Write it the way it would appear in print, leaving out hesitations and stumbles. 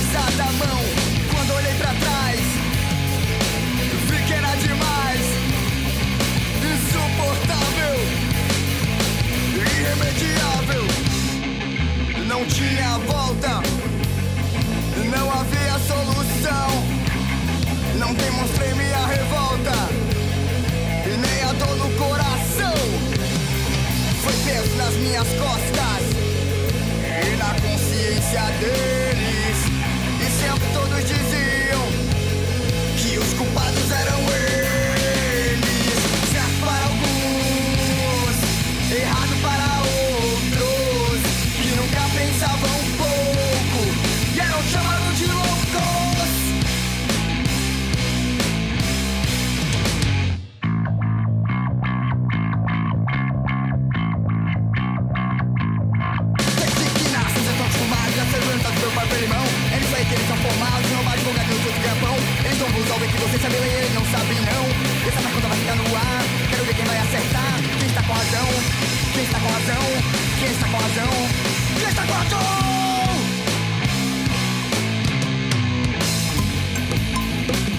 pesada a mão. Quando olhei pra trás, vi que era demais, insuportável, irremediável. Não tinha volta, não havia solução. Não demonstrei minha revolta e nem a dor no coração. Foi peso nas minhas costas e na consciência deles. E sempre todos diziam que os culpados eram eles. Certo para alguns, errado para outros, que nunca pensavam um pouco e eram chamados de loucos. Meu papel irmão, é isso aí que eles são formados. Não vai divulgar que eu sou de capão. Eles vão usar o bem que você sabe ler, eles não sabem não. Essa pergunta vai ficar no ar. Quero ver quem vai acertar. Quem está com razão? Quem está com razão? Quem está com razão? Quem está com razão?